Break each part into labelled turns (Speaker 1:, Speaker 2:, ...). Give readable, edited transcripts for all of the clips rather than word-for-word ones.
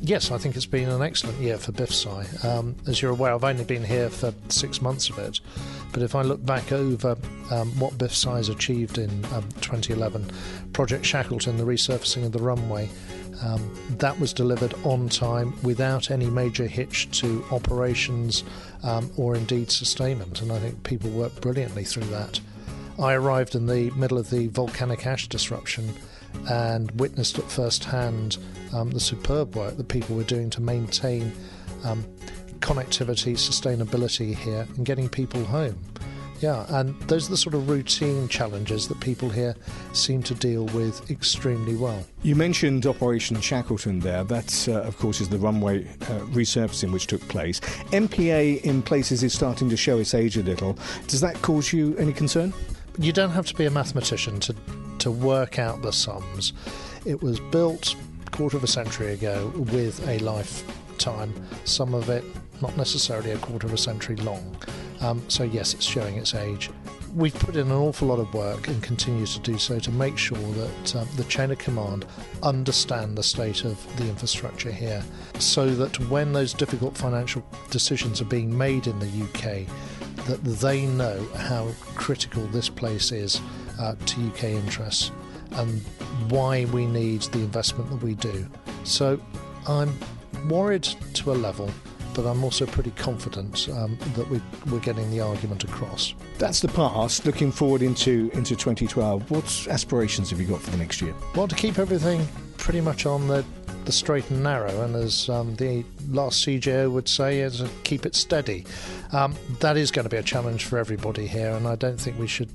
Speaker 1: Yes, I think it's been an excellent year for BIFSI. As you're aware, I've only been here for 6 months of it, but if I look back over what BIFSI has achieved in 2011, Project Shackleton, the resurfacing of the runway, that was delivered on time without any major hitch to operations or indeed sustainment, and I think people worked brilliantly through that. I arrived in the middle of the volcanic ash disruption and witnessed at first hand the superb work that people were doing to maintain connectivity, sustainability here and getting people home. Yeah, and those are the sort of routine challenges that people here seem to deal with extremely well.
Speaker 2: You mentioned Operation Shackleton there. That, of course, is the runway resurfacing which took place. MPA in places is starting to show its age a little. Does that cause you any concern?
Speaker 1: You don't have to be a mathematician to work out the sums. It was built a quarter of a century ago with a lifetime, some of it not necessarily a quarter of a century long. So yes, it's showing its age. We've put in an awful lot of work and continue to do so to make sure that the chain of command understand the state of the infrastructure here, so that when those difficult financial decisions are being made in the UK, that they know how critical this place is to UK interests and why we need the investment that we do. So I'm worried to a level, but I'm also pretty confident that we're getting the argument across.
Speaker 2: That's the past. Looking forward into 2012, what aspirations have you got for the next year?
Speaker 1: Well, to keep everything pretty much on the straight and narrow, and as the last CJO would say, is keep it steady. That is going to be a challenge for everybody here, and I don't think we should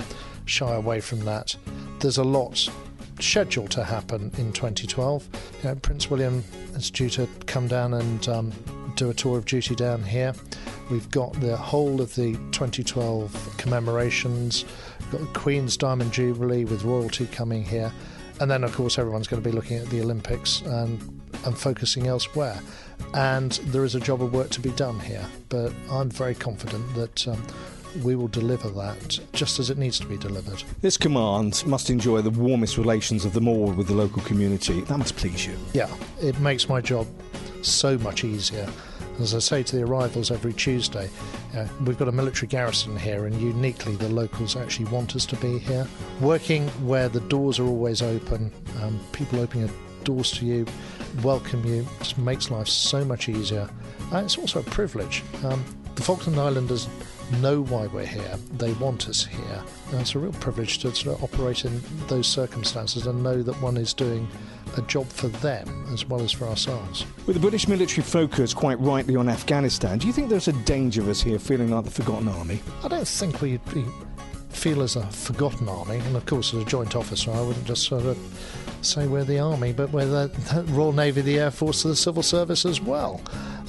Speaker 1: shy away from that. There's a lot scheduled to happen in 2012. Prince William is due to come down and do a tour of duty down here. We've got the whole of the 2012 commemorations. We've got the Queen's Diamond Jubilee with royalty coming here. And then, of course, everyone's going to be looking at the Olympics and focusing elsewhere. And there is a job of work to be done here. But I'm very confident that we will deliver that just as it needs to be delivered.
Speaker 2: This command must enjoy the warmest relations of them all with the local community. That must please you.
Speaker 1: Yeah, it makes my job so much easier. As I say to the arrivals every Tuesday, we've got a military garrison here, and uniquely the locals actually want us to be here. Working where the doors are always open, people opening doors to you, welcome you, just makes life so much easier. It's also a privilege. The Falkland Islanders know why we're here. They want us here. And it's a real privilege to sort of operate in those circumstances and know that one is doing a job for them as well as for ourselves.
Speaker 2: With the British military focus quite rightly on Afghanistan, do you think there's a danger of us here feeling like the forgotten army?
Speaker 1: I don't think we feel as a forgotten army, and of course as a joint officer I wouldn't just sort of say we're the army, but we're the Royal Navy, the Air Force, the Civil Service as well,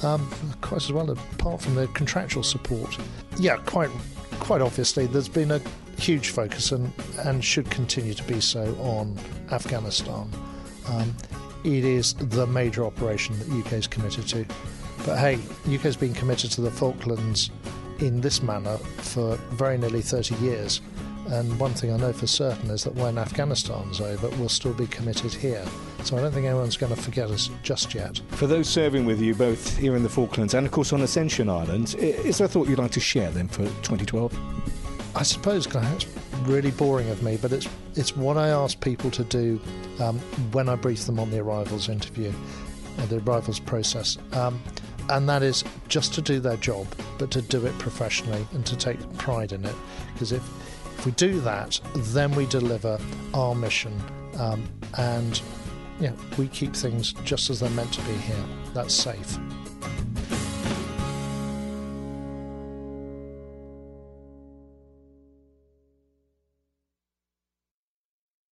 Speaker 1: quite as well apart from the contractual support. Yeah, quite obviously there's been a huge focus and should continue to be so on Afghanistan. It is the major operation that UK is committed to. But hey, UK's been committed to the Falklands in this manner for very nearly 30 years. And one thing I know for certain is that when Afghanistan's over, we'll still be committed here. So I don't think anyone's going to forget us just yet.
Speaker 2: For those serving with you, both here in the Falklands and, of course, on Ascension Island, is there a thought you'd like to share then for 2012?
Speaker 1: I suppose, it's really boring of me, but it's what I ask people to do when I brief them on the arrivals interview, or the arrivals process. And that is just to do their job, but to do it professionally and to take pride in it. Because if we do that, then we deliver our mission, and we keep things just as they're meant to be here. That's safe.